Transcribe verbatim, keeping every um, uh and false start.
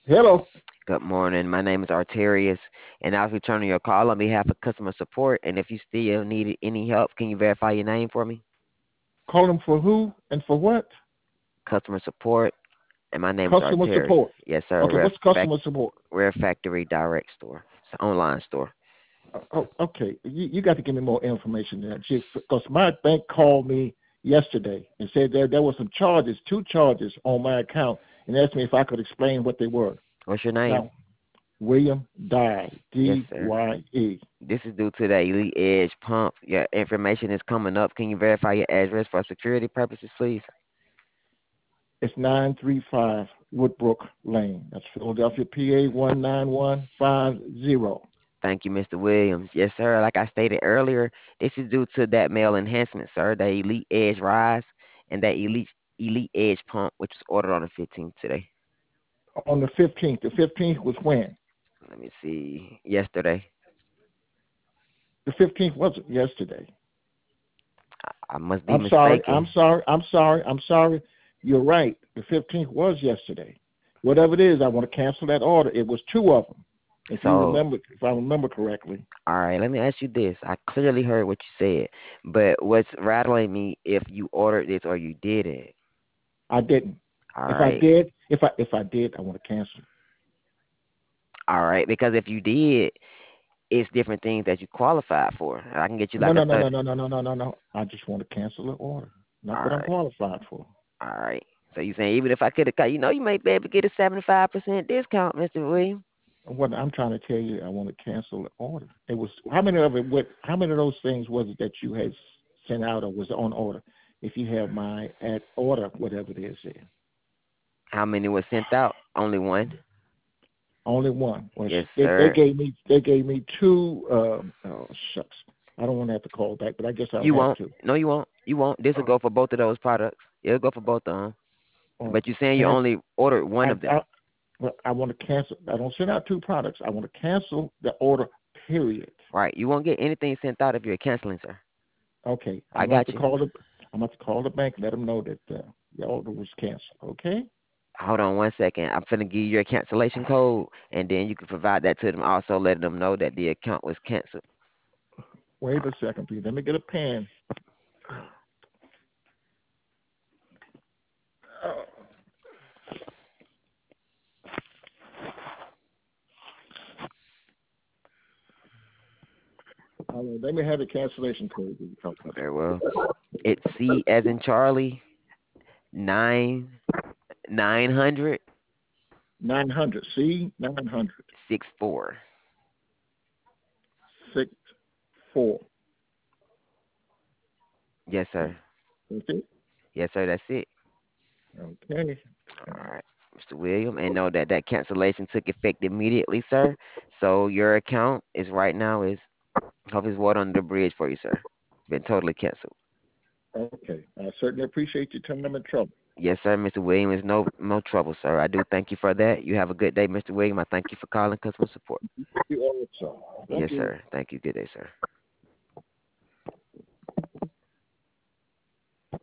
Hello. Good morning. My name is Arterius, and I was returning your call on behalf of customer support. And if you still need any help, can you verify your name for me? Calling for who and for what? Customer support, and my name is Customer Arterius. support. Yes, sir. Okay, We're a what's fac- customer support? we're a factory direct store. It's an online store. Uh, Oh, okay. You, you got to give me more information than that. Because my bank called me yesterday and said there there were some charges, two charges on my account, and asked me if I could explain what they were. What's your name? Now, William Dye, Yes, D sir. Y E. This is due to the Elite Edge pump. Your information is coming up. Can you verify your address for security purposes, please? It's nine three five Woodbrook Lane. That's Philadelphia, P A one nine one five zero. Thank you, mister Williams. Yes, sir. Like I stated earlier, this is due to that male enhancement, sir. The Elite Edge Rise and that Elite Elite Edge pump, which was ordered on the fifteenth today. On the fifteenth. The fifteenth was when? Let me see. Yesterday. The fifteenth wasn't yesterday. I must be I'm sorry. I'm mistaken. sorry. I'm sorry. I'm sorry. You're right. The fifteenth was yesterday. Whatever it is, I want to cancel that order. It was two of them. If you So, remember, if I remember correctly, all right, let me ask you this. I clearly heard what you said, but what's rattling me if you ordered this or you didn't? I didn't. All If I right. did, if I if I did, I want to cancel. All right, because if you did, it's different things that you qualified for. I can get you No, like a no, no, no, third. no, no, no, no, no, no. I just want to cancel the order. Not All what I'm right. qualified for. All right. So you saying even if I could have got, you know, you may be able to get a seventy-five percent discount, mister William. What I'm trying to tell you, I want to cancel the order. It was how many of it? What? How many of those things was it that you had sent out or was on order? If you have my at order, whatever it is, there. How many was sent out? Only one. Only one. Well, Yes, they they sir. gave me they gave me two. Um, oh shucks, I don't want to have to call back, but I guess I'll You have won't. to. No, you won't. You won't. This will go for both of those products. It'll go for both of them. Uh, But you saying you cancel. only ordered one I, of them. I well, I want to cancel. I don't send out two products. I want to cancel the order. Period. Right. You won't get anything sent out if you're canceling, sir. Okay, I I'm going to got you. call the. I'm going to call the bank. Let them know that uh, the order was canceled. Okay. Hold on one second. I'm finna give you your cancellation code, and then you can provide that to them. Also, letting them know that the account was canceled. Wait a second, please. Let me get a pen. Oh, all right, let me have the cancellation code. Very well. It's C as in Charlie nine nine hundred Nine hundred. C nine hundred six four. six four. Yes, sir. That's it. Yes, sir. That's it. Okay. All right, mister William, and know that that cancellation took effect immediately, sir. So your account is right now is hope is water under the bridge for you, sir. It's been totally canceled. Okay. I certainly appreciate you turning them in trouble. Yes, sir, mister William. Is no no trouble, sir. I do thank you for that. You have a good day, mister William. I thank you for calling customer support. You also. Thank Yes, you. sir. Thank you. Good day, sir.